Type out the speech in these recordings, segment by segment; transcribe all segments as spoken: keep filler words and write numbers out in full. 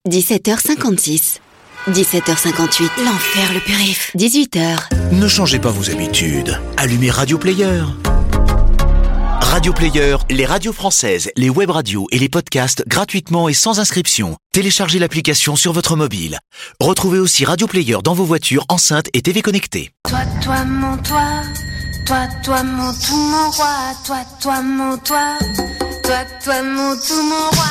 dix-sept heures cinquante-six. dix-sept heures cinquante-huit. L'enfer, le périph'. dix-huit heures. Ne changez pas vos habitudes. Allumez Radio Player. Radio Player, les radios françaises, les web radios et les podcasts gratuitement et sans inscription. Téléchargez l'application sur votre mobile. Retrouvez aussi Radio Player dans vos voitures, enceintes et T V connectées. Toi, toi, mon toi, toi, toi, mon tout, mon roi, toi, toi, mon toi, toi, toi, mon tout, mon roi.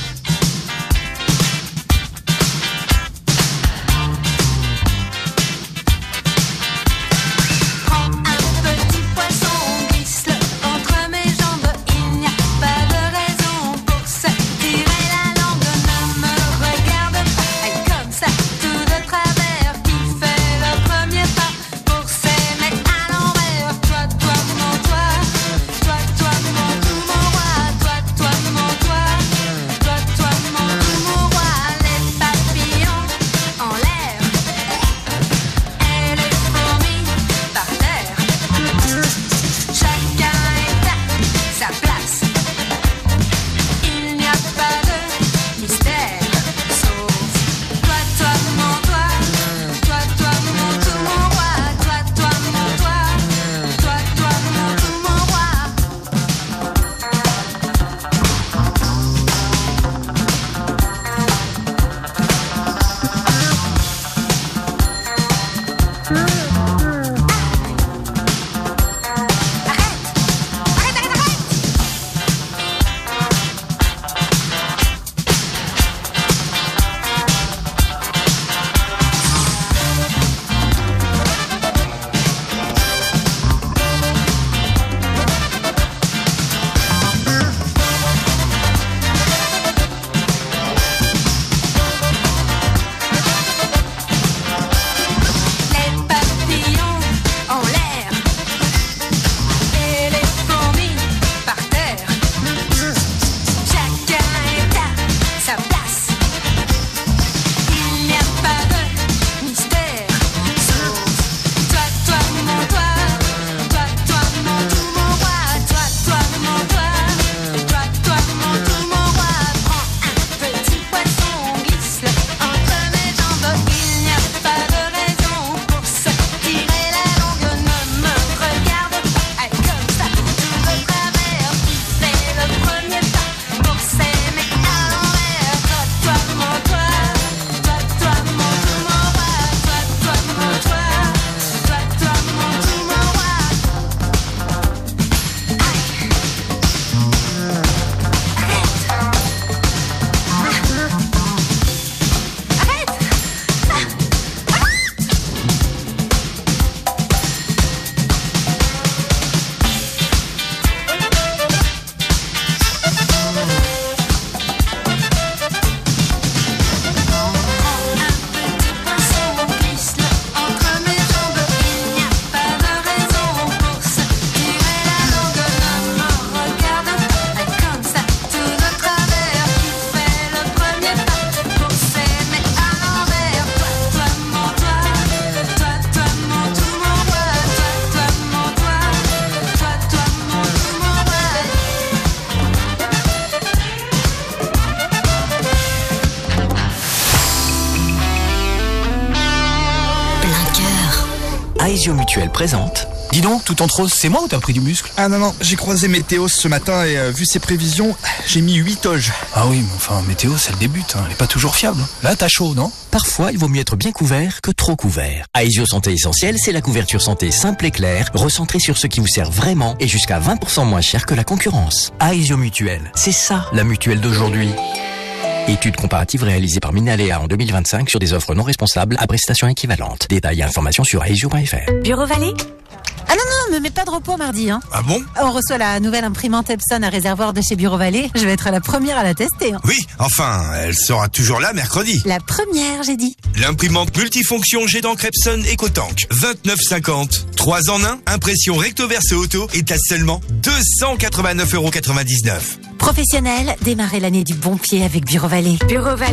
Aesio Mutuelle présente. Dis donc, tout entre rose, c'est moi ou t'as pris du muscle? Ah non, non, j'ai croisé Météo ce matin et euh, vu ses prévisions, j'ai mis huit toges. Ah oui, mais enfin, Météo, c'est le début, hein. Elle est pas toujours fiable. Là, t'as chaud, non? Parfois, il vaut mieux être bien couvert que trop couvert. Aesio Santé Essentielle, c'est la couverture santé simple et claire, recentrée sur ce qui vous sert vraiment et jusqu'à vingt pour cent moins cher que la concurrence. Aesio Mutuelle, c'est ça, la mutuelle d'aujourd'hui. Étude comparative réalisée par Minalea en deux mille vingt-cinq sur des offres non responsables à prestations équivalentes. Détails et informations sur aesio point f r. Bureau Vallée ? Ah non, non, me mets pas de repos mardi. Hein. Ah bon ? On reçoit la nouvelle imprimante Epson à réservoir de chez Bureau Vallée. Je vais être la première à la tester. Hein. Oui, enfin, elle sera toujours là mercredi. La première, j'ai dit. L'imprimante multifonction jet d'encre Epson EcoTank. vingt-neuf cinquante. trois en un, impression recto verso auto est à seulement deux cent quatre-vingt-neuf euros quatre-vingt-dix-neuf. Professionnel, démarrez l'année du bon pied avec Bureau Vallée. Bureau Vallée,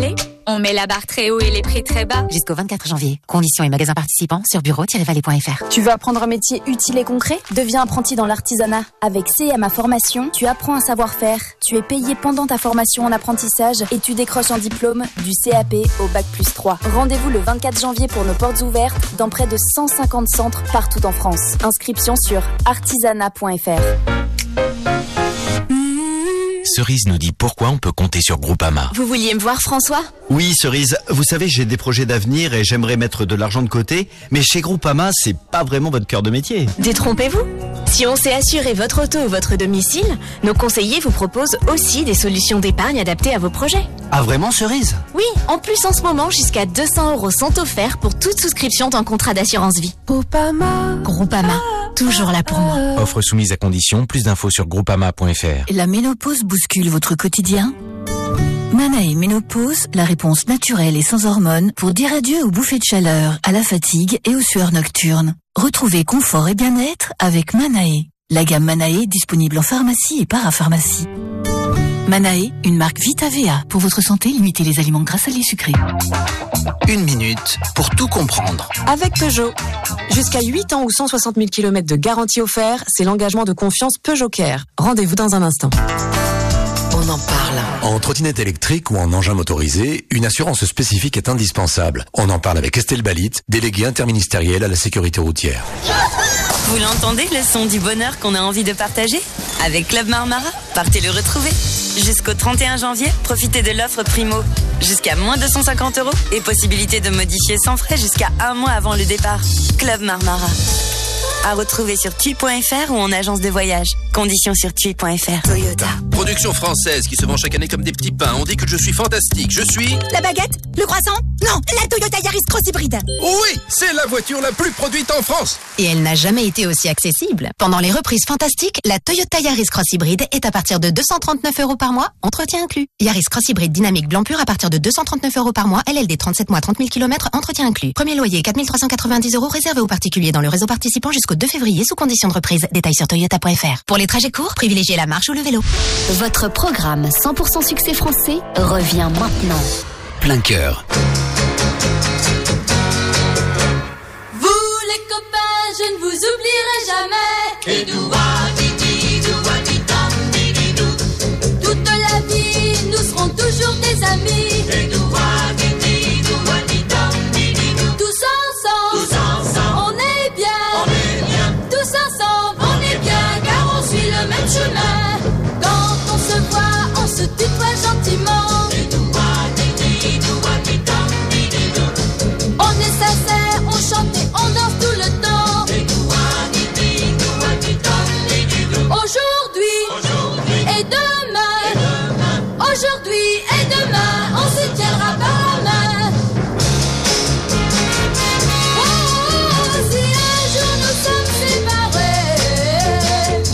On met la barre très haut et les prix très bas. Jusqu'au vingt-quatre janvier. Conditions et magasins participants sur bureau tiret vallée point f r. Tu veux apprendre un métier utile et concret? Deviens apprenti dans l'artisanat. Avec C M A Formation, tu apprends un savoir-faire. Tu es payé pendant ta formation en apprentissage et tu décroches un diplôme du C A P au bac plus trois. Rendez-vous le vingt-quatre janvier pour nos portes ouvertes dans près de cent cinquante centres partout en France. Inscription sur artisanat point f r. Cerise nous dit pourquoi on peut compter sur Groupama. Vous vouliez me voir, François? Oui, Cerise, vous savez, j'ai des projets d'avenir et j'aimerais mettre de l'argent de côté, mais chez Groupama, c'est pas vraiment votre cœur de métier. Détrompez-vous. Si on sait assurer votre auto ou votre domicile, nos conseillers vous proposent aussi des solutions d'épargne adaptées à vos projets. Ah vraiment, Cerise? Oui, en plus en ce moment, jusqu'à deux cents euros sont offerts pour toute souscription d'un contrat d'assurance vie. Groupama. Groupama, toujours là pour moi. Offre soumise à condition, plus d'infos sur groupama point f r. La ménopause bouscule votre quotidien? Manae Ménopause, la réponse naturelle et sans hormones pour dire adieu aux bouffées de chaleur, à la fatigue et aux sueurs nocturnes. Retrouvez confort et bien-être avec Manae. La gamme Manae disponible en pharmacie et parapharmacie. Manae, une marque Vita V A. Pour votre santé, limitez les aliments gras, salés, sucrés. Une minute pour tout comprendre. Avec Peugeot. Jusqu'à huit ans ou cent soixante mille kilomètres de garantie offert, c'est l'engagement de confiance Peugeot Care. Rendez-vous dans un instant. On en parle. En trottinette électrique ou en engin motorisé, une assurance spécifique est indispensable. On en parle avec Estelle Balit, déléguée interministérielle à la sécurité routière. Vous l'entendez, le son du bonheur qu'on a envie de partager? Avec Club Marmara, partez le retrouver. Jusqu'au trente et un janvier, profitez de l'offre Primo. Jusqu'à moins deux cent cinquante euros et possibilité de modifier sans frais jusqu'à un mois avant le départ. Club Marmara. À retrouver sur tui point f r ou en agence de voyage. Conditions sur tui point f r. Toyota. Production française qui se vend chaque année comme des petits pains. On dit que je suis fantastique. Je suis... La baguette? Le croissant? Non, la Toyota Yaris Cross Hybride. Oui, c'est la voiture la plus produite en France. Et elle n'a jamais été aussi accessible. Pendant les reprises fantastiques, la Toyota Yaris Cross Hybride est à partir de deux cent trente-neuf euros par mois, entretien inclus. Yaris Cross Hybride dynamique blanc pur à partir de deux cent trente-neuf euros par mois, L L D trente-sept mois, trente mille kilomètres, entretien inclus. Premier loyer quatre mille trois cent quatre-vingt-dix euros réservé aux particuliers dans le réseau participant jusqu'au deux février sous conditions de reprise. Détails sur toyota point f r. Pour les trajets courts, privilégiez la marche ou le vélo. Votre programme cent pour cent succès français revient maintenant. Plein cœur. Vous les copains, je ne vous oublierai jamais. Et doua, didi, doua, didam, dididou. Toute la vie, nous serons toujours des amis. Et doua, didi, doua, didam, dididou. Tous ensemble, tous ensemble, on est bien, on est bien. Tous ensemble, on est bien, car on suit le même chemin. Quand on se voit, on se tutoie gentiment. Et doua, didi, doua, didam, dididou. On est sincère, on chante et on danse tout le temps. Et doua, didi, doua, didam, dididou. Aujourd'hui, aujourd'hui et demain, et demain. Aujourd'hui et demain, on se tiendra par la main. Oh, oh, oh, si un jour nous sommes séparés,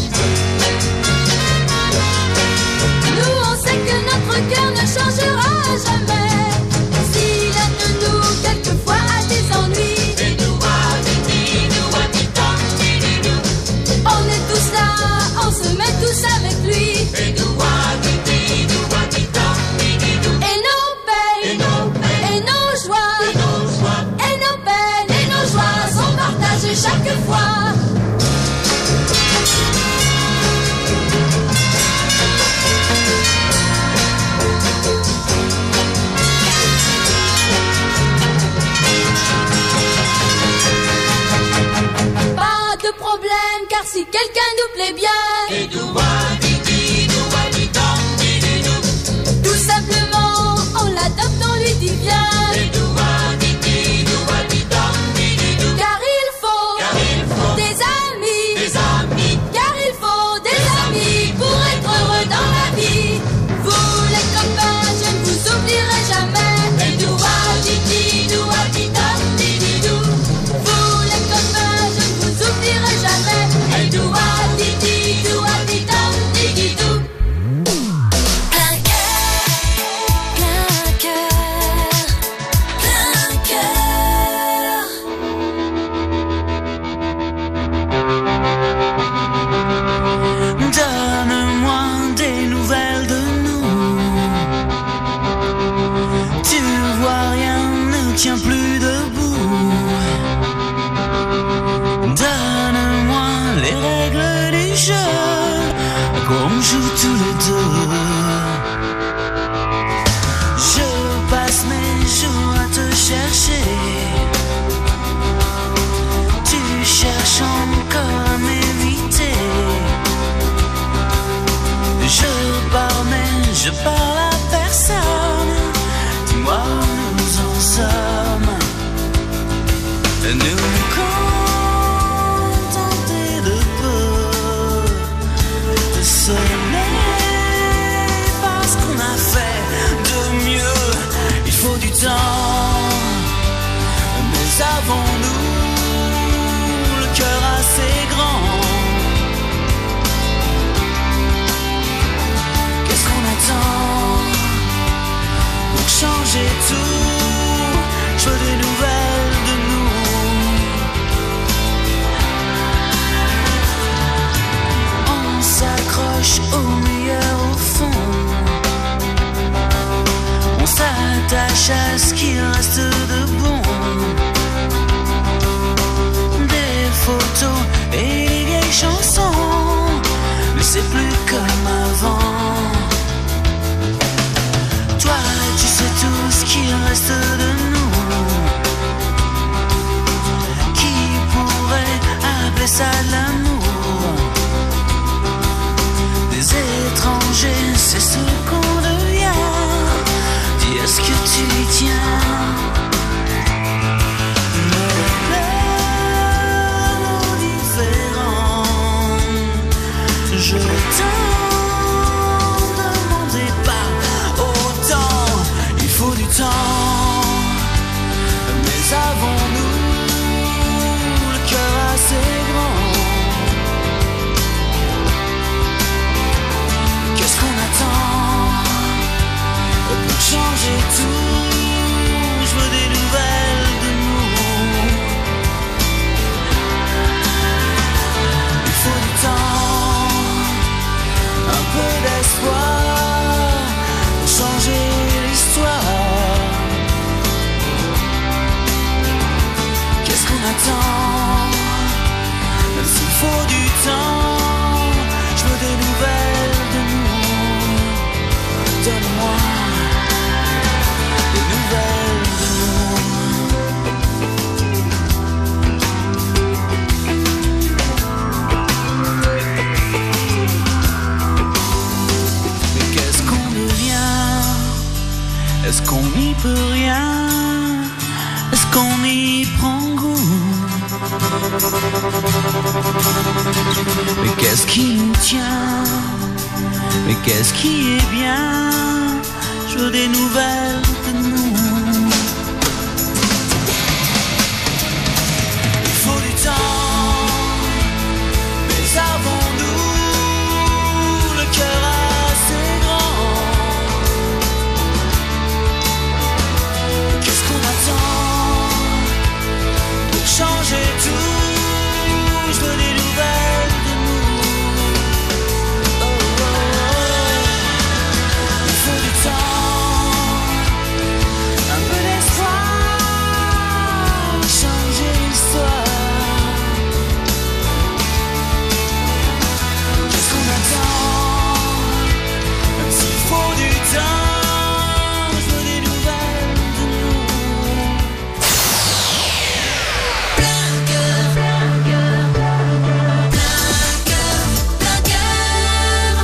nous on sait que notre cœur ne changera jamais. Si l'un de nous quelquefois a des ennuis, et doua, didi, doua, didam, dididou. On est tous là, on se met tous avec lui. Et doua, didi, doua, didam, dididou. Et nos peines, et nos peines, et nos joies, et nos joies, et nos peines, et nos joies sont partagées chaque fois. Pas de problème, car si quelqu'un nous plaît bien, et doua, didi, doua, didam, dididou. Tout simplement, on l'adopte, on lui dit bien. Et doua, didi, doua, didam, dididou. Car il faut, car il faut des amis, des amis. Car il faut des amis pour être heureux dans la vie. Vous les copains, je ne vous oublierai jamais. Et doua, didi, doua, didam, dididou. Vous les copains, je ne vous oublierai jamais. Et doua, tiens plus debout. Donne-moi les règles du jeu, à quoi on joue tous les deux. Je passe mes jours à te chercher. Tu cherches encore à m'éviter. Je pars mais je parle à personne. Dis-moi où nous en sommes. Nous nous contenter de peu, de s'aimer parce qu'on a fait de mieux. Il faut du temps, mais avons-nous le cœur assez grand? Qu'est-ce qu'on attend pour changer tout? Je veux des nouvelles de nous. On s'accroche au meilleur au fond. On s'attache à ce qu'il reste de bon. Des photos et des vieilles chansons, mais c'est plus comme avant. Toi, tu sais tout ce qu'il reste de nous. Qui pourrait appeler ça de l'amour? Des étrangers, c'est ce qu'on devient. Dis, est-ce que tu y tiens? Nos pleurs, nos différends, je t'en demandais pas autant. Il faut du temps, mais avons-nous le cœur assez grand? Qu'est-ce qu'on attend pour changer tout? Je veux des nouvelles de nous. Il faut du temps, un peu d'espoir pour changer l'histoire. Qu'est-ce qu'on attend? Même s'il faut du temps, je veux des nouvelles de nous. Donne-moi des nouvelles de nous. Mais qu'est-ce qu'on devient? Est-ce qu'on n'y peut rien? Est-ce qu'on y prend goût? Mais qu'est-ce qui nous tient? Mais qu'est-ce qui est bien? Je veux des nouvelles de nous. Il faut du temps, mais avons-nous le cœur assez grand? Qu'est-ce qu'on attend pour changer tout? Je veux des nouvelles de nous. Oh, oh, oh. Il faut du temps, un peu d'espoir, changer l'histoire. Qu'est-ce qu'on attend? Même s'il faut du temps, je veux des nouvelles de nous. Plein cœur, plein cœur, plein cœur, plein cœur.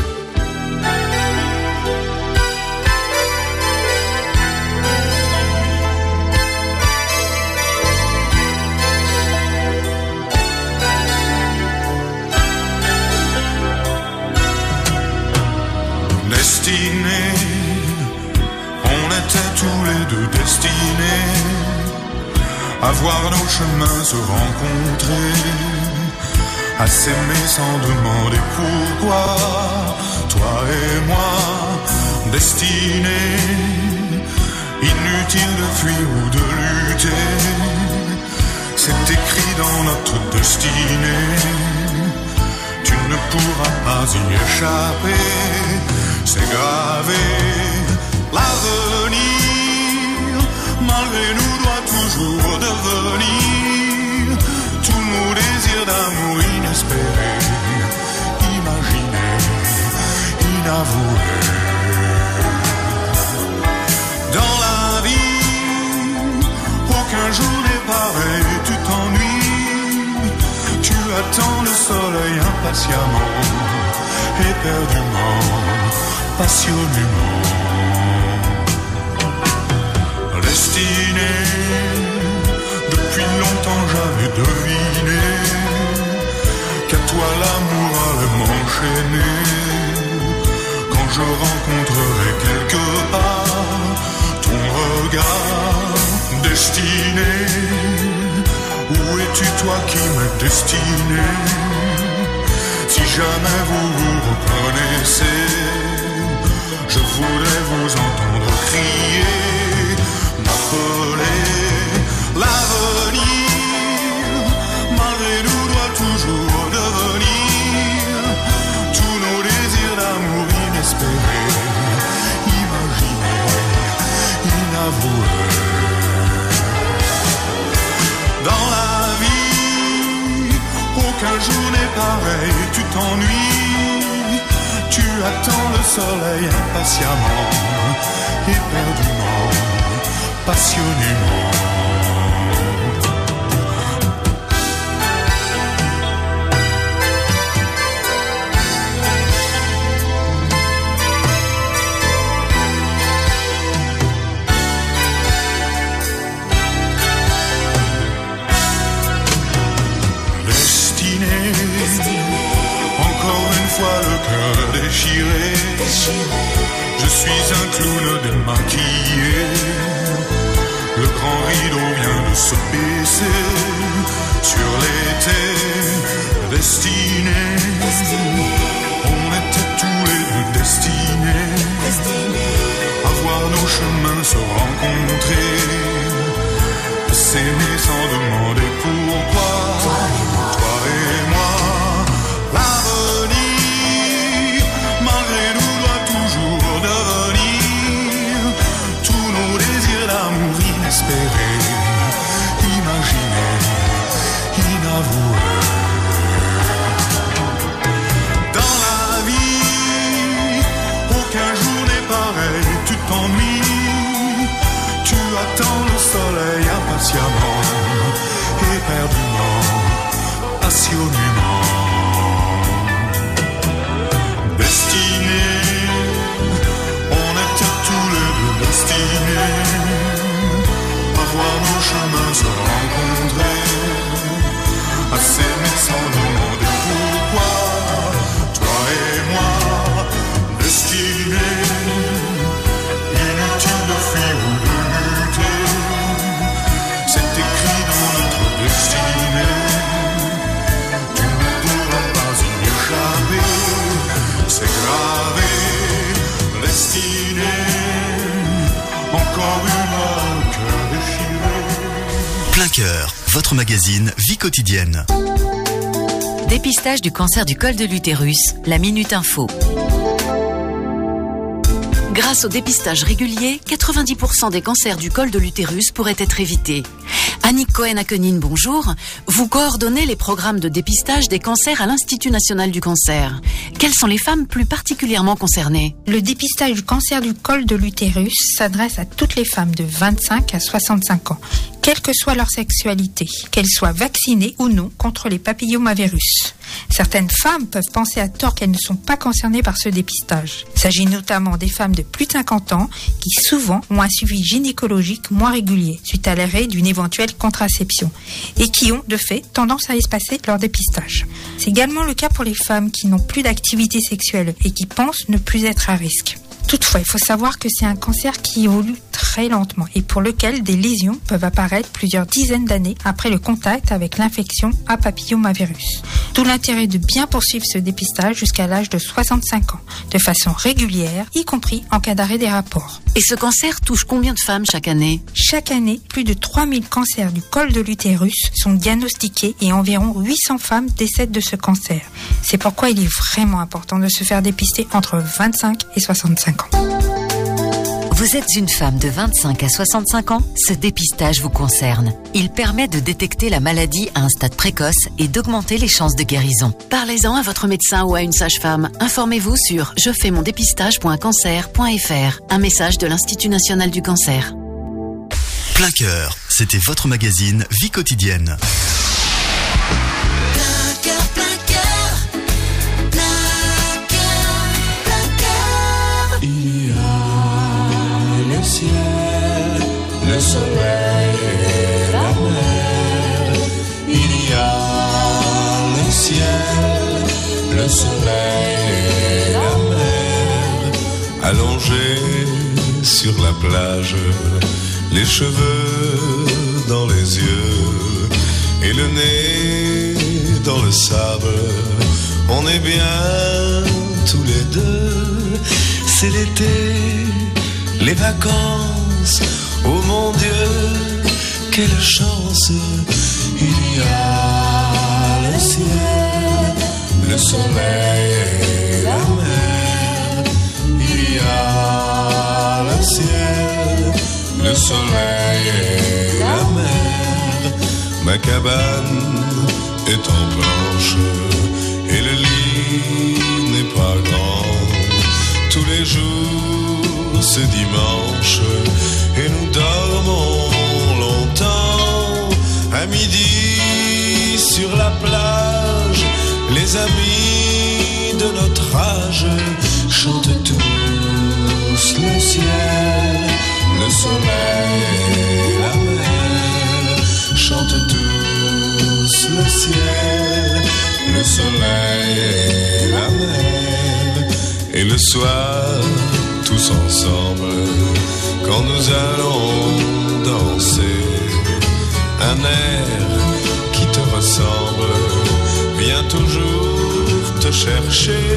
Destinés, on était tous les deux destinés à voir nos chemins se rencontrer, à s'aimer sans demander pourquoi. Toi et moi, destinés, inutile de fuir ou de lutter, c'est écrit dans notre destinée. Tu ne pourras pas y échapper, c'est gravé. L'avenir, malgré nous, doit doit toujours devenir tous nos désirs d'amour inespérés, imaginés, inavoués. Dans la vie, aucun jour n'est pareil, tu t'ennuies, tu attends le soleil impatiemment, éperdument, passionnément. Destiné, depuis longtemps j'avais deviné qu'à toi l'amour allait m'enchaîner. Quand je rencontrerai quelque part ton regard destiné, où es-tu toi qui m'es destiné? Si jamais vous vous reconnaissez, je voudrais vous entendre crier, m'appeler. L'avenir, malgré nous, doit toujours devenir tous nos désirs d'amour inespérés, imaginés, inavoués. Dans la vie, aucun jour n'est pareil, tu t'ennuies, tu attends le soleil impatiemment, éperdument, passionnément. Le cœur déchiré, je suis un clown démaquillé. Le grand rideau vient de se baisser sur l'été destiné. On était tous les deux destinés à voir nos chemins se rencontrer, s'aimer sans demander pourquoi. Toi et moi, l'avenir, malgré nous, doit toujours devenir tous nos désirs d'amour inespérés, imaginés, inavoués. Dans la vie, aucun jour n'est pareil, tu t'ennuies, tu attends le soleil impatiemment, éperdument, passionnément. Destiné, on était tous les deux destinés à voir nos chemins se rencontrer, à s'aimer sans demander pourquoi. Toi et moi, destinés, inutile de fuir ou de lutter, c'est écrit dans notre destinée, tu ne pourras pas y échapper. C'est gravé, destiné, encore une heure, cœur déchiré. Plein cœur, votre magazine Vie quotidienne. Dépistage du cancer du col de l'utérus, la Minute Info. Grâce au dépistage régulier, quatre-vingt-dix pour cent des cancers du col de l'utérus pourraient être évités. Annick Cohen-Akenine, bonjour. Vous coordonnez les programmes de dépistage des cancers à l'Institut national du cancer. Quelles sont les femmes plus particulièrement concernées? Le dépistage du cancer du col de l'utérus s'adresse à toutes les femmes de vingt-cinq à soixante-cinq ans, quelle que soit leur sexualité, qu'elles soient vaccinées ou non contre les papillomavirus. Certaines femmes peuvent penser à tort qu'elles ne sont pas concernées par ce dépistage. Il s'agit notamment des femmes de plus de cinquante ans qui souvent ont un suivi gynécologique moins régulier suite à l'arrêt d'une éventuelle contraception et qui ont de fait tendance à espacer leur dépistage. C'est également le cas pour les femmes qui n'ont plus d'activité sexuelle et qui pensent ne plus être à risque. Toutefois, il faut savoir que c'est un cancer qui évolue très lentement et pour lequel des lésions peuvent apparaître plusieurs dizaines d'années après le contact avec l'infection à papillomavirus. D'où l'intérêt de bien poursuivre ce dépistage jusqu'à l'âge de soixante-cinq ans, de façon régulière, y compris en cas d'arrêt des rapports. Et ce cancer touche combien de femmes chaque année? Chaque année, plus de trois mille cancers du col de l'utérus sont diagnostiqués et environ huit cents femmes décèdent de ce cancer. C'est pourquoi il est vraiment important de se faire dépister entre vingt-cinq et soixante-cinq ans. Vous êtes une femme de vingt-cinq à soixante-cinq ans? Ce dépistage vous concerne. Il permet de détecter la maladie à un stade précoce et d'augmenter les chances de guérison. Parlez-en à votre médecin ou à une sage-femme. Informez-vous sur je fais mon dépistage point cancer point f r. Un message de l'Institut national du cancer. Plein cœur, c'était votre magazine Vie quotidienne. Le ciel, le soleil et la mer. Il y a le ciel, le soleil et la mer. Allongés sur la plage, les cheveux dans les yeux et le nez dans le sable. On est bien tous les deux. C'est l'été, les vacances, oh mon Dieu, quelle chance. Il y a le ciel, le soleil et la mer. Il y a le ciel, le soleil et la mer. Ma cabane est en planche et le lit n'est pas grand. Tous les jours c'est dimanche et nous dormons longtemps. À midi sur la plage, les amis de notre âge chantent tous le ciel, le soleil et la mer. Chantent tous le ciel, le soleil et la mer. Et le soir, tous ensemble, quand nous allons danser, un air qui te ressemble vient toujours te chercher.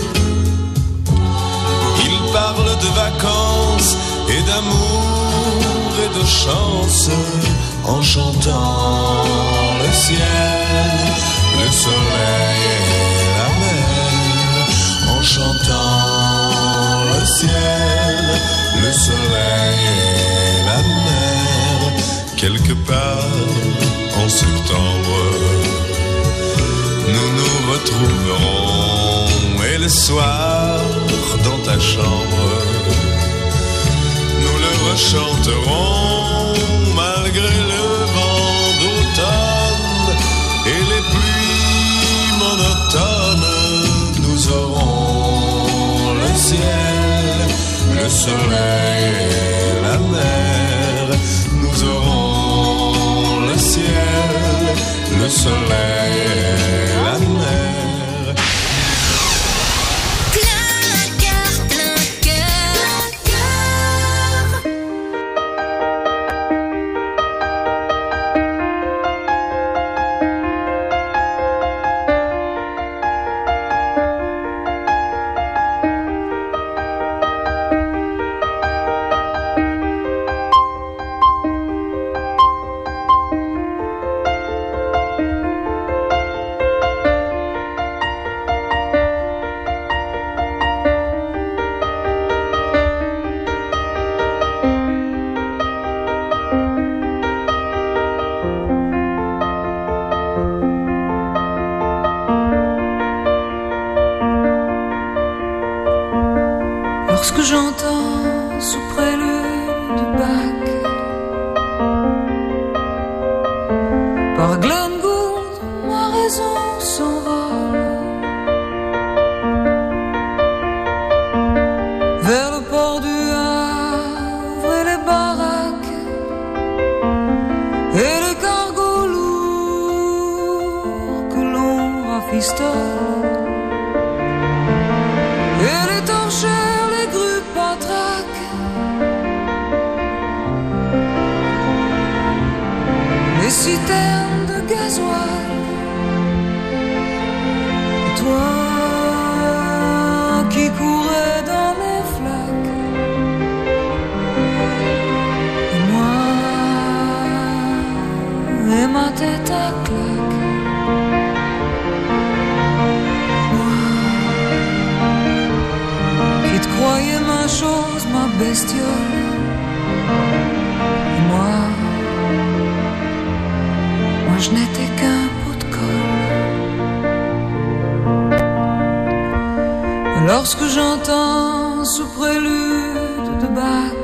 Il parle de vacances et d'amour et de chance en chantant le ciel, le soleil et la mer. En chantant le ciel, le soleil et la mer. Quelque part en septembre, nous nous retrouverons. Et le soir, dans ta chambre, nous le rechanterons. Malgré le vent d'automne et les pluies monotones, nous aurons le ciel, le soleil et la mer. Nous aurons le ciel, le soleil et la mer. Lorsque j'entends sous prélude de Bach, par Glenn Gould, ma raison s'envole vers le port du Havre et les baraques et les cargos lourds que l'on rafistole. Et les torchères, les grues patraques, les citernes de gasoil. Et toi qui courais dans les flaques, et moi et ma tête à claque. Croyez ma chose, ma bestiole. Et moi, moi je n'étais qu'un pot de colle. Lorsque j'entends ce prélude de Bach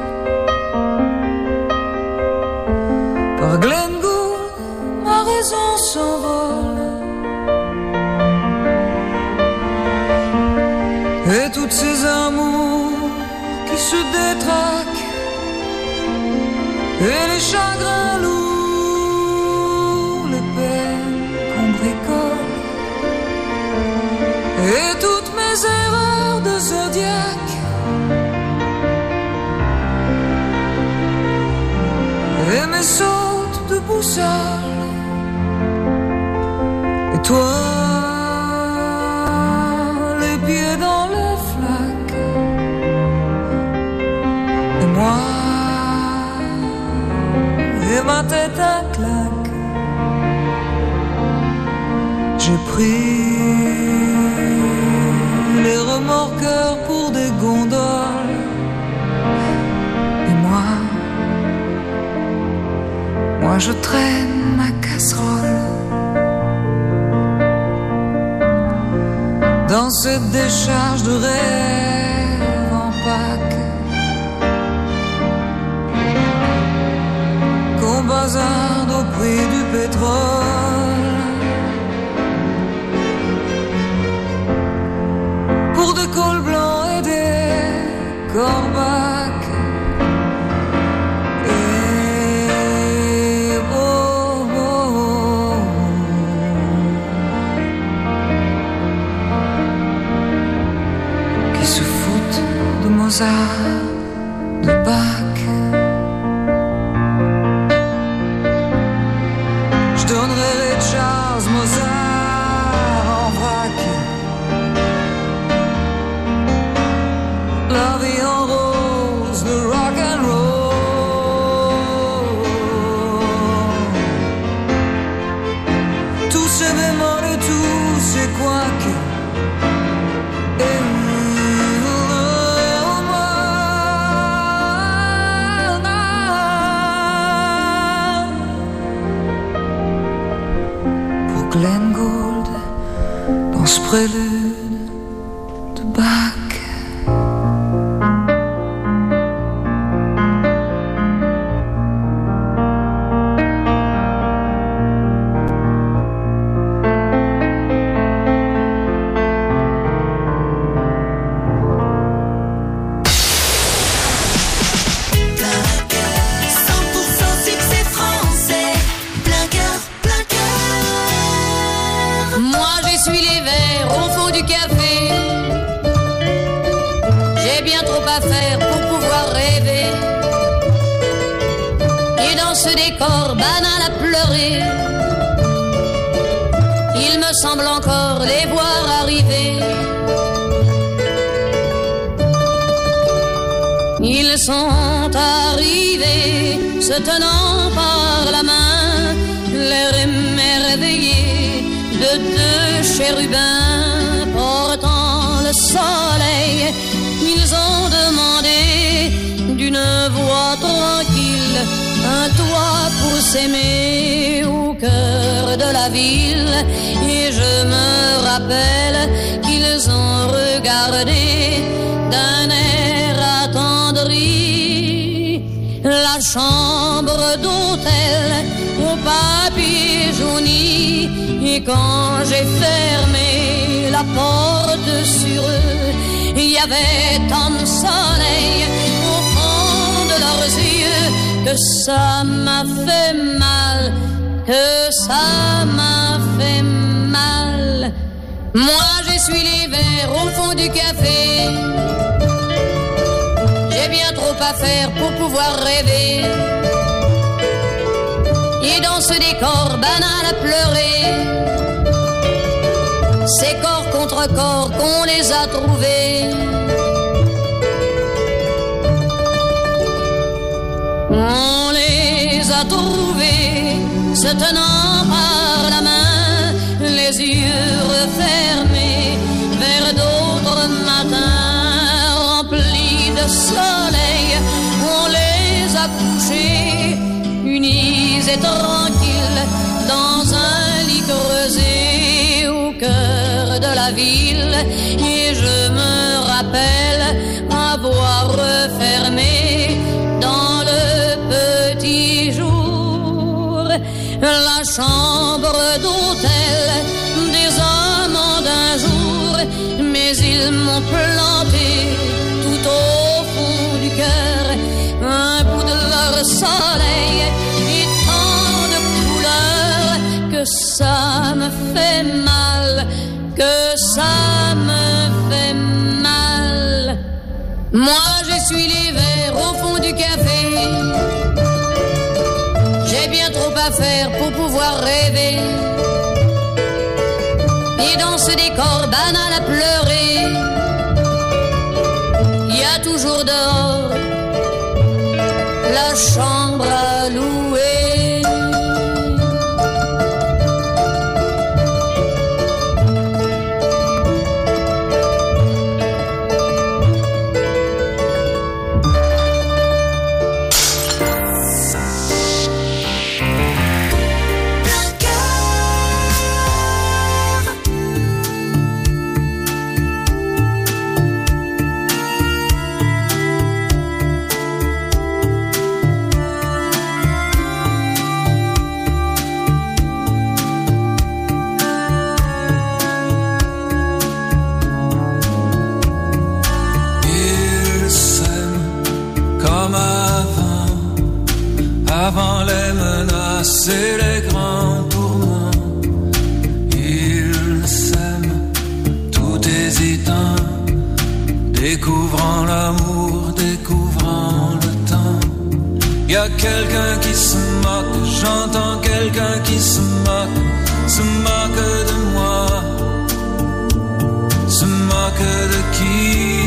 par Glenn Gould, ma raison s'envole. Et toutes ces amours qui se détraquent, et les chagrins lourds, les peines qu'on bricole, et toutes mes erreurs de zodiaque, et mes sautes de boussole, et toi, les pieds dans les flaques, et moi, et ma tête à claque. J'ai pris les remorqueurs pour des gondoles, et moi, moi je traîne ma casserole dans cette décharge de rêve en Pâques qu'on bazarde au prix du pétrole pour des cols blancs et des corbacs. Et oh, oh, oh. Qui se foutent de Mozart, de Bach. Je donnerai les Charles Mozart en vrac. La vie en rose, le rock and roll. Tous ces bémols et tous ces couacs. Et pour Glenn Gould, dans ce prélude de Bach. Banal à pleurer, il me semble encore les voir arriver. Ils sont arrivés, se tenant par la main, l'air émerveillé de deux chérubins portant le soleil. Ils ont demandé d'une voix tranquille un toit pour s'aimer au cœur de la ville. Et je me rappelle qu'ils ont regardé d'un air attendri la chambre d'hôtel au papier jauni. Et quand j'ai fermé la porte sur eux, il y avait tant de soleil au fond de leurs yeux que ça m'a fait mal, que ça m'a fait mal. Moi j'essuie les verres au fond du café, j'ai bien trop à faire pour pouvoir rêver. Et dans ce décor banal à pleurer, c'est corps contre corps qu'on les a trouvés. On les a trouvés se tenant par la main, les yeux refermés vers d'autres matins remplis le soleil, on les a couchés, unis et tranquilles, dans un lit creusé au cœur de la ville. Et je me rappelle avoir refermé dans le petit jour la chambre d'hôtel des amants d'un jour. Mais ils m'ont planté tout au fond du cœur un bout de leur soleil et tant de couleurs que ça me fait mal, que ça me fait mal. Moi je suis l'hiver au fond du café, j'ai bien trop à faire pour pouvoir rêver. Et dans ce décor banal à pleurer, il y a toujours dehors la chambre à louer. Avant les menaces et les grands tourments, ils s'aiment tout hésitant, découvrant l'amour, découvrant le temps. Y a quelqu'un qui se moque, j'entends quelqu'un qui se moque, se moque de moi, se moque de qui?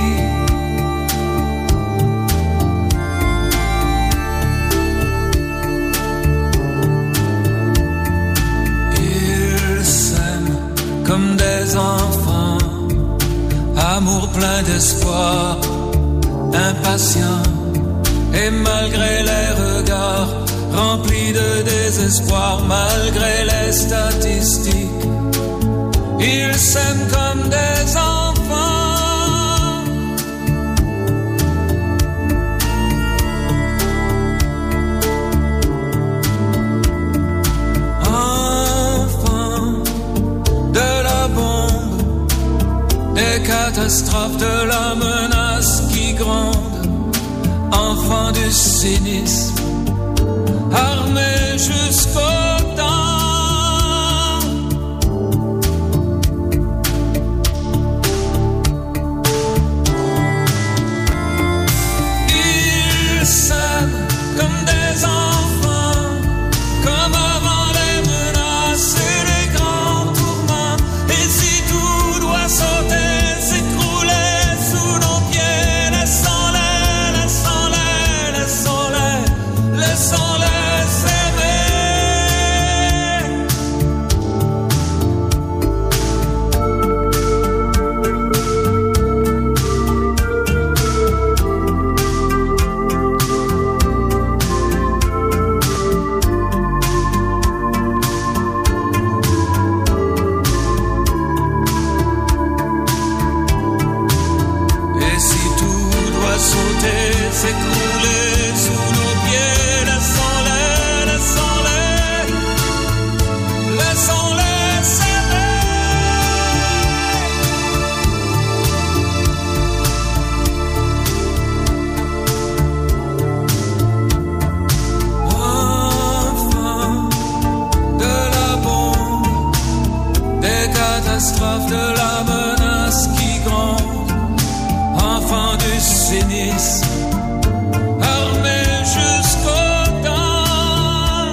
Comme des enfants, amour plein d'espoir, impatient, et malgré les regards remplis de désespoir, malgré les statistiques, ils s'aiment comme des enfants. Des catastrophes, de la menace qui gronde, enfants du cynisme, armés jusqu'au temps. Ils s'aiment comme des enfants, comme avant les menaces et les grands tourments. Et si tout doit sauter, de la menace qui gronde, enfant du cynisme, armé jusqu'au temps.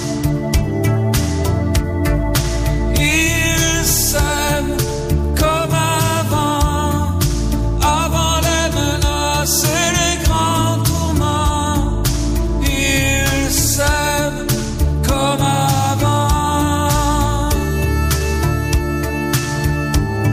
Ils s'aiment comme avant, avant les menaces et les grands tourments. Ils s'aiment comme avant.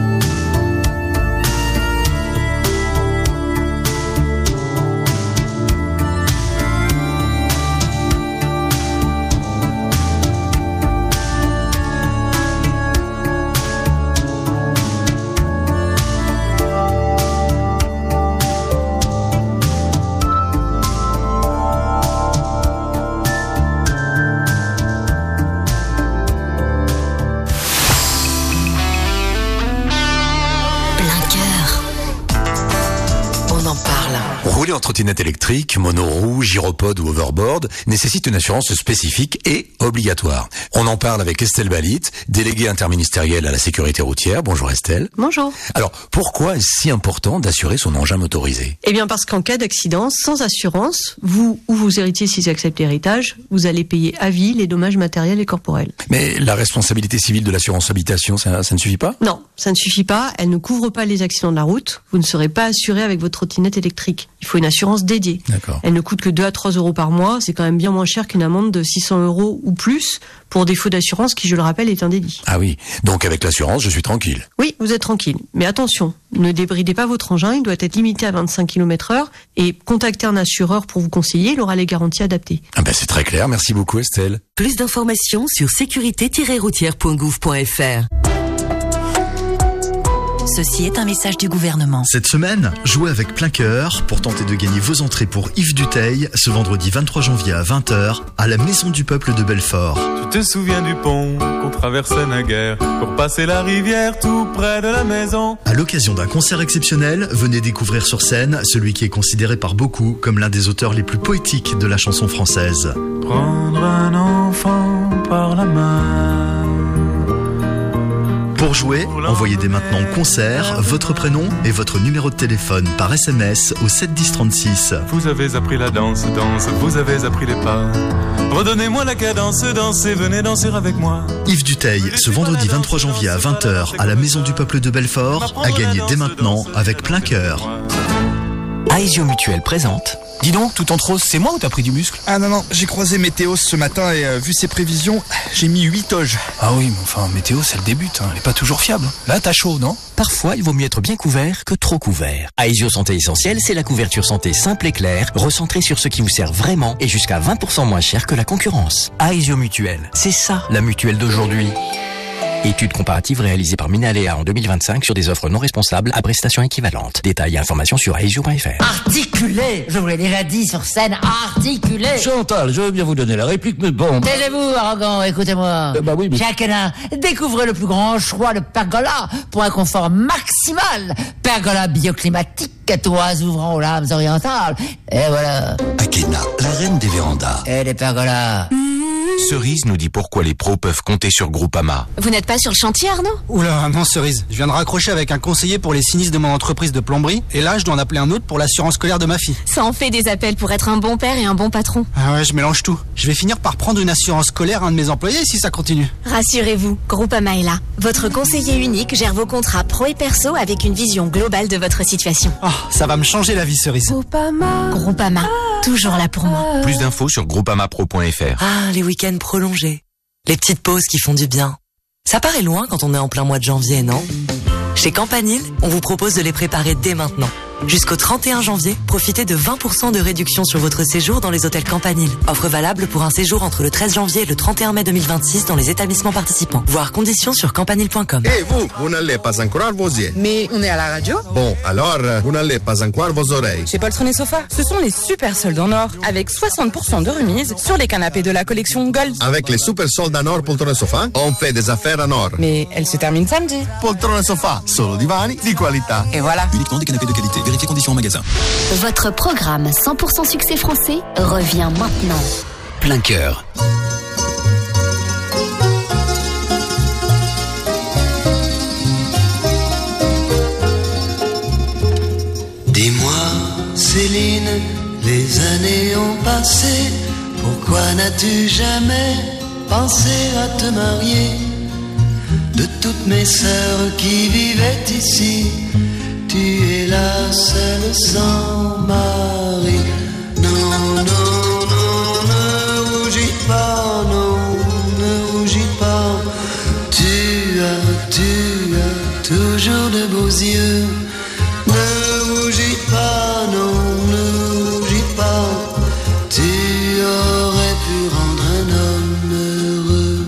Rouler en trottinette électrique, monoroue, gyropode ou overboard nécessite une assurance spécifique et obligatoire. On en parle avec Estelle Balit, déléguée interministérielle à la sécurité routière. Bonjour Estelle. Bonjour. Alors, pourquoi est-ce si important d'assurer son engin motorisé ? Eh bien parce qu'en cas d'accident, sans assurance, vous ou vos héritiers s'ils acceptent l'héritage, vous allez payer à vie les dommages matériels et corporels. Mais la responsabilité civile de l'assurance habitation, ça, ça ne suffit pas ? Non, ça ne suffit pas. Elle ne couvre pas les accidents de la route. Vous ne serez pas assuré avec votre trottinette électrique. Il faut une assurance dédiée. D'accord. Elle ne coûte que deux à trois euros par mois. C'est quand même bien moins cher qu'une amende de six cents euros ou plus pour défaut d'assurance qui, je le rappelle, est un délit. Ah oui, donc avec l'assurance, je suis tranquille. Oui, vous êtes tranquille. Mais attention, ne débridez pas votre engin. Il doit être limité à vingt-cinq kilomètres heure et contactez un assureur pour vous conseiller. Il aura les garanties adaptées. Ah ben c'est très clair. Merci beaucoup Estelle. Plus d'informations sur sécurité tiret routière point gouv point f r. Ceci est un message du gouvernement. Cette semaine, jouez avec plein cœur pour tenter de gagner vos entrées pour Yves Duteil ce vendredi vingt-trois janvier à vingt heures à la Maison du Peuple de Belfort. Tu te souviens du pont qu'on traversait naguère pour passer la rivière tout près de la maison. À l'occasion d'un concert exceptionnel, venez découvrir sur scène celui qui est considéré par beaucoup comme l'un des auteurs les plus poétiques de la chanson française. Prendre un enfant par la main. Pour jouer, envoyez dès maintenant concert, votre prénom et votre numéro de téléphone par S M S au sept dix trente-six. Vous avez appris la danse, danse, vous avez appris les pas. Redonnez-moi la cadence, dansez, venez danser avec moi. Yves Duteil, ce vendredi vingt-trois janvier à vingt heures à la Maison du Peuple de Belfort, à gagner dès maintenant avec plein cœur. Aesio Mutuelle présente. Dis donc, tout en rose, c'est moi ou t'as pris du muscle ? Ah non, non, j'ai croisé Météo ce matin et euh, vu ses prévisions, j'ai mis huit toges. Ah oui, mais enfin, Météo, c'est le début, hein. Elle est pas toujours fiable. Là, t'as chaud, non ? Parfois, il vaut mieux être bien couvert que trop couvert. Aesio Santé Essentielle, c'est la couverture santé simple et claire, recentrée sur ce qui vous sert vraiment et jusqu'à vingt pour cent moins cher que la concurrence. Aesio Mutuelle, c'est ça, la mutuelle d'aujourd'hui. Étude comparative réalisée par Minalea en deux mille vingt-cinq sur des offres non responsables à prestations équivalentes. Détails et informations sur aesio point f r. Articulé, je vous l'ai déjà dit sur scène, articulé. Chantal, je veux bien vous donner la réplique, mais bon... Taisez-vous, arrogant, écoutez-moi. Euh, bah oui, mais... Chacun, découvrez le plus grand choix de pergola pour un confort maximal. Pergola bioclimatique, toits ouvrant aux lames orientales. Et voilà. Akena, la reine des vérandas. Et les pergolas. Cerise nous dit pourquoi les pros peuvent compter sur Groupama. Vous n'êtes pas sur le chantier, Arnaud ? Oula, non Cerise. Je viens de raccrocher avec un conseiller pour les sinistres de mon entreprise de plomberie et là, je dois en appeler un autre pour l'assurance scolaire de ma fille. Ça en fait des appels pour être un bon père et un bon patron. Ah ouais, je mélange tout. Je vais finir par prendre une assurance scolaire à un de mes employés si ça continue. Rassurez-vous, Groupama est là. Votre conseiller unique gère vos contrats pro et perso avec une vision globale de votre situation. Oh, ça va me changer la vie, Cerise. Groupama. Groupama, toujours là pour moi. Plus d'infos sur groupama pro point f r. Ah, les week-ends prolongés. Les petites pauses qui font du bien. Ça paraît loin quand on est en plein mois de janvier, non ? Chez Campanile, on vous propose de les préparer dès maintenant. Jusqu'au trente et un janvier, profitez de vingt pour cent de réduction sur votre séjour dans les hôtels Campanile. Offre valable pour un séjour entre le treize janvier et le trente et un mai deux mille vingt-six dans les établissements participants. Voir conditions sur campanile point com. Et hey, vous, vous n'allez pas encore vos yeux. Mais on est à la radio. Bon, alors, vous n'allez pas encore vos oreilles. Chez Poltron et Sofa, ce sont les super soldes en or, avec soixante pour cent de remise sur les canapés de la collection Gold. Avec les super soldes en or Poltron et Sofa, on fait des affaires en or. Mais elle se termine samedi. Poltron et Sofa, solo divani di qualità. Et voilà. Uniquement des canapés de qualité. Vérifiez conditions en magasin. Votre programme cent pour cent succès français revient maintenant. Plein cœur. Dis-moi, Céline, les années ont passé. Pourquoi n'as-tu jamais pensé à te marier? De toutes mes sœurs qui vivaient ici, tu es la seule sans mari. Non, non, non, ne rougis pas, non, ne rougis pas. Tu as, tu as toujours de beaux yeux. Ne rougis pas, non, ne rougis pas. Tu aurais pu rendre un homme heureux.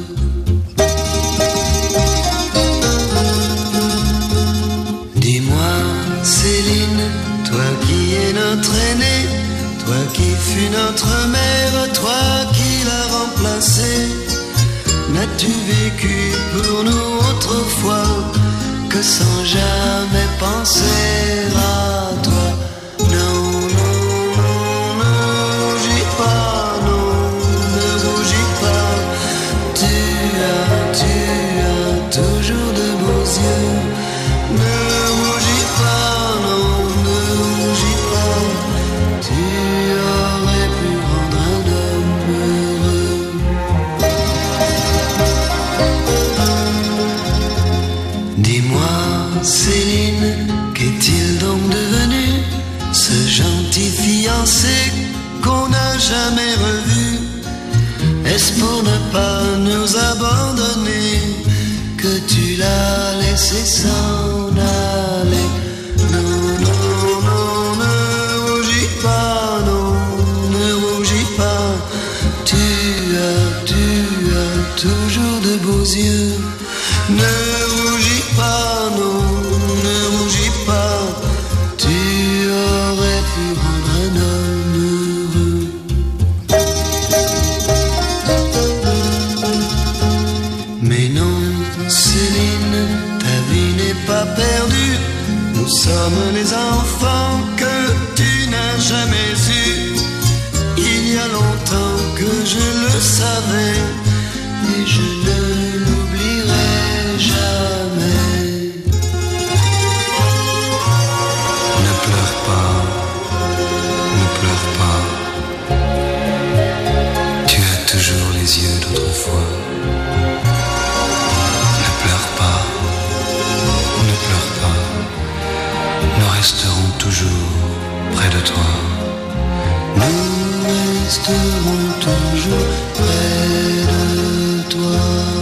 Dis-moi, Céline, toi qui es notre aînée, toi qui fus notre mère, toi qui l'as remplacée, n'as-tu vécu pour nous autrefois que sans jamais penser à toi? Non, non, Ne rougis pas, non, ne rougis pas. Tu aurais pu rendre un homme heureux. Dis-moi, Céline, qu'est-il donc devenu, ce gentil fiancé qu'on n'a jamais revu? Est-ce pour ne pas nous abandonner que tu l'as laissé s'en aller? Non, non, non, ne rougis pas, non, ne rougis pas. Tu as, tu as toujours de beaux yeux. Ne rougis pas, non, ne rougis pas. Tu aurais pu rendre un homme heureux. Mais non, Céline, ta vie n'est pas perdue. Nous sommes les enfants que tu n'as jamais eus. Il y a longtemps que je le savais et je ne l'oublierai jamais. Ne pleure pas, ne pleure pas. Tu as toujours les yeux d'autrefois. Ne pleure pas, ne pleure pas. Nous resterons toujours près de toi. Nous resterons toujours près de toi.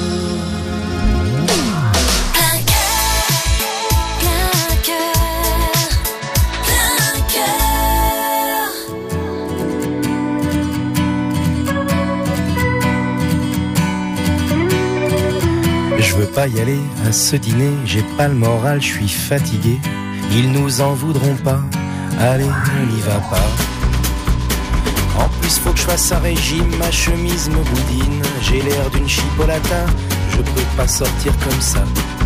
Je veux pas y aller à ce dîner, j'ai pas le moral, je suis fatigué. Ils nous en voudront pas, allez, on n'y va pas. En plus faut que je fasse un régime, ma chemise me boudine. J'ai l'air d'une chipolata, je peux pas sortir comme ça.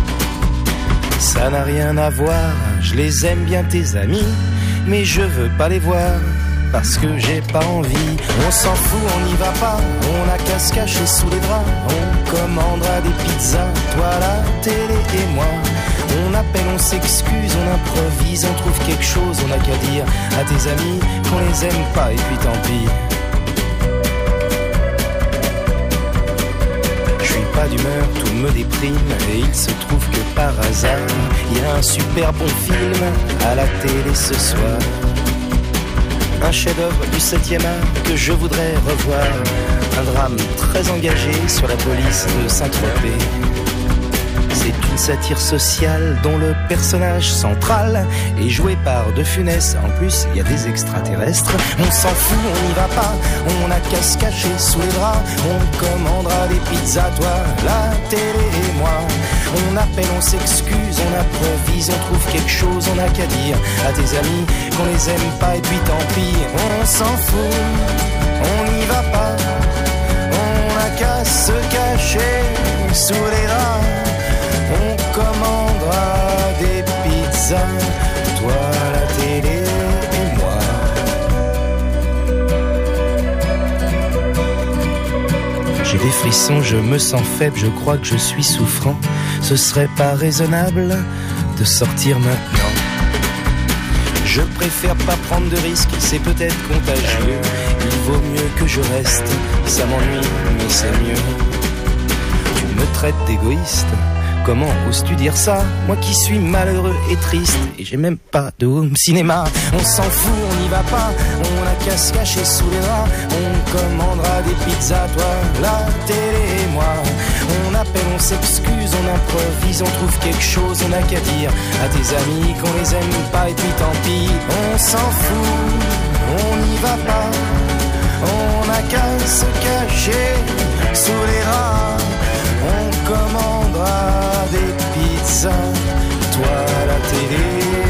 Ça n'a rien à voir, je les aime bien tes amis, mais je veux pas les voir, parce que j'ai pas envie. On s'en fout, on n'y va pas, on a qu'à se cacher sous les draps. On commandera des pizzas, toi la télé et moi. On appelle, on s'excuse, on improvise, on trouve quelque chose, on a qu'à dire à tes amis qu'on les aime pas et puis tant pis. Je suis pas d'humeur, tout me déprime et il se trouve que par hasard, il y a un super bon film à la télé ce soir. Un chef-d'œuvre du septième art que je voudrais revoir. Un drame très engagé sur la police de Saint-Tropez. C'est une satire sociale dont le personnage central est joué par De Funès. En plus, il y a des extraterrestres. On s'en fout, on n'y va pas. On a qu'à se cacher sous les draps. On commandera des pizzas, toi, la télé et moi. On appelle, on s'excuse, on improvise, on trouve quelque chose, on a qu'à dire à tes amis qu'on les aime pas et puis tant pis. On s'en fout, on n'y va pas. On a qu'à se cacher sous les draps. On commandera des pizzas, toi la télé et moi. J'ai des frissons, je me sens faible, je crois que je suis souffrant. Ce serait pas raisonnable de sortir maintenant. Je préfère pas prendre de risques, c'est peut-être contagieux. Il vaut mieux que je reste, ça m'ennuie, mais c'est mieux. Tu me traites d'égoïste. Comment oses-tu dire ça? Moi qui suis malheureux et triste, et j'ai même pas de home cinéma. On s'en fout, on n'y va pas, on a qu'à se cacher sous les draps. On commandera des pizzas, toi, la télé et moi. On appelle, on s'excuse, on improvise, on trouve quelque chose, on a qu'à dire à tes amis qu'on les aime pas et puis tant pis. On s'en fout, on n'y va pas, on a qu'à se cacher sous les draps. On commandera des pizzas,